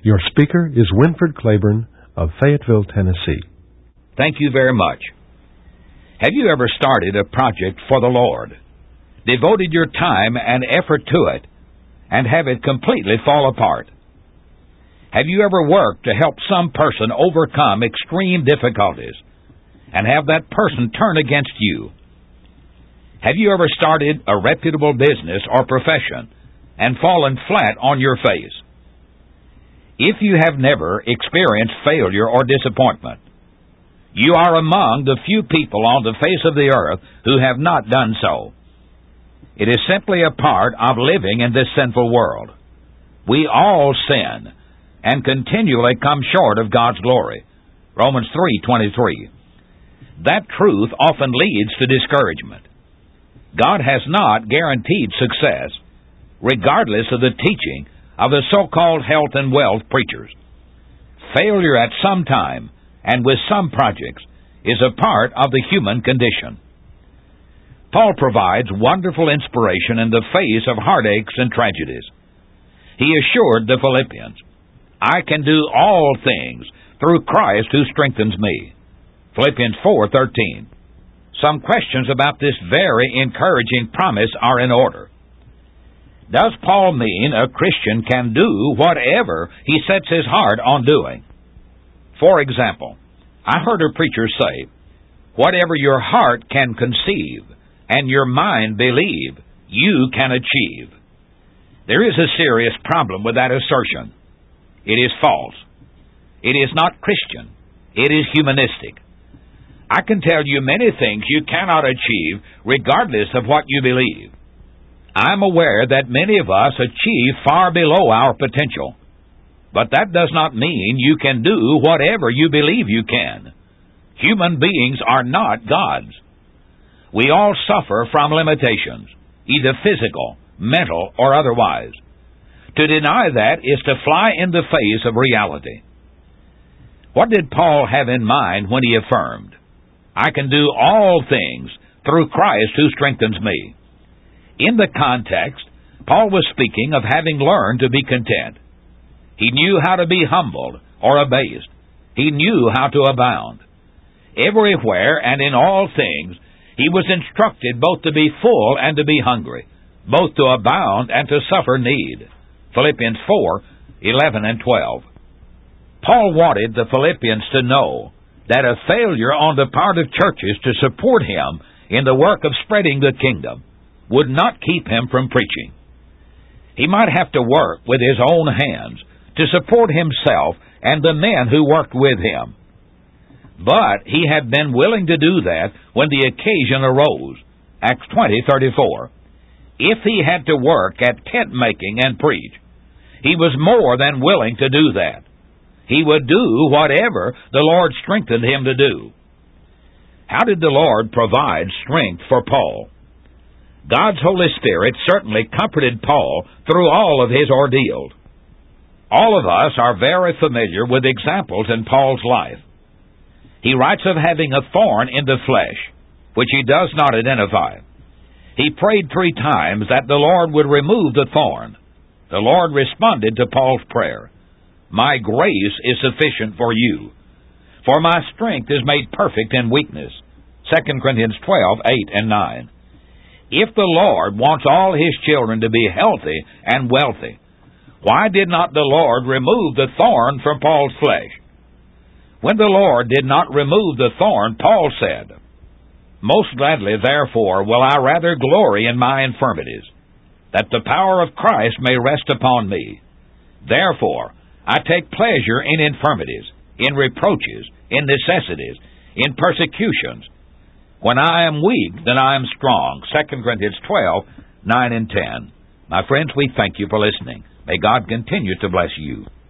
Your speaker is Winford Claiborne of Fayetteville, Tennessee. Thank you very much. Have you ever started a project for the Lord, devoted your time and effort to it, and have it completely fall apart? Have you ever worked to help some person overcome extreme difficulties and have that person turn against you? Have you ever started a reputable business or profession and fallen flat on your face? If you have never experienced failure or disappointment, you are among the few people on the face of the earth who have not done so. It is simply a part of living in this sinful world. We all sin and continually come short of God's glory. Romans 3:23. That truth often leads to discouragement. God has not guaranteed success, regardless of the teaching of the so-called health and wealth preachers. Failure at some time and with some projects is a part of the human condition. Paul provides wonderful inspiration in the face of heartaches and tragedies. He assured the Philippians, "I can do all things through Christ who strengthens me." Philippians 4:13. Some questions about this very encouraging promise are in order. Does Paul mean a Christian can do whatever he sets his heart on doing? For example, I heard a preacher say, "Whatever your heart can conceive and your mind believe, you can achieve." There is a serious problem with that assertion. It is false. It is not Christian. It is humanistic. I can tell you many things you cannot achieve regardless of what you believe. I'm aware that many of us achieve far below our potential, but that does not mean you can do whatever you believe you can. Human beings are not gods. We all suffer from limitations, either physical, mental, or otherwise. To deny that is to fly in the face of reality. What did Paul have in mind when he affirmed, "I can do all things through Christ who strengthens me"? In the context, Paul was speaking of having learned to be content. He knew how to be humbled or abased. He knew how to abound. Everywhere and in all things, he was instructed both to be full and to be hungry, both to abound and to suffer need. Philippians 4:11 and 12. Paul wanted the Philippians to know that a failure on the part of churches to support him in the work of spreading the kingdom would not keep him from preaching. He might have to work with his own hands to support himself and the men who worked with him. But he had been willing to do that when the occasion arose. Acts 20:34. If he had to work at tent making and preach, he was more than willing to do that. He would do whatever the Lord strengthened him to do. How did the Lord provide strength for Paul? God's Holy Spirit certainly comforted Paul through all of his ordeals. All of us are very familiar with examples in Paul's life. He writes of having a thorn in the flesh, which he does not identify. He prayed 3 times that the Lord would remove the thorn. The Lord responded to Paul's prayer, "My grace is sufficient for you, for my strength is made perfect in weakness." 2 Corinthians 12:8 and 9. If the Lord wants all His children to be healthy and wealthy, why did not the Lord remove the thorn from Paul's flesh? When the Lord did not remove the thorn, Paul said, "Most gladly, therefore, will I rather glory in my infirmities, that the power of Christ may rest upon me. Therefore, I take pleasure in infirmities, in reproaches, in necessities, in persecutions. When I am weak, then I am strong." 2 Corinthians 12:9 and 10. My friends, we thank you for listening. May God continue to bless you.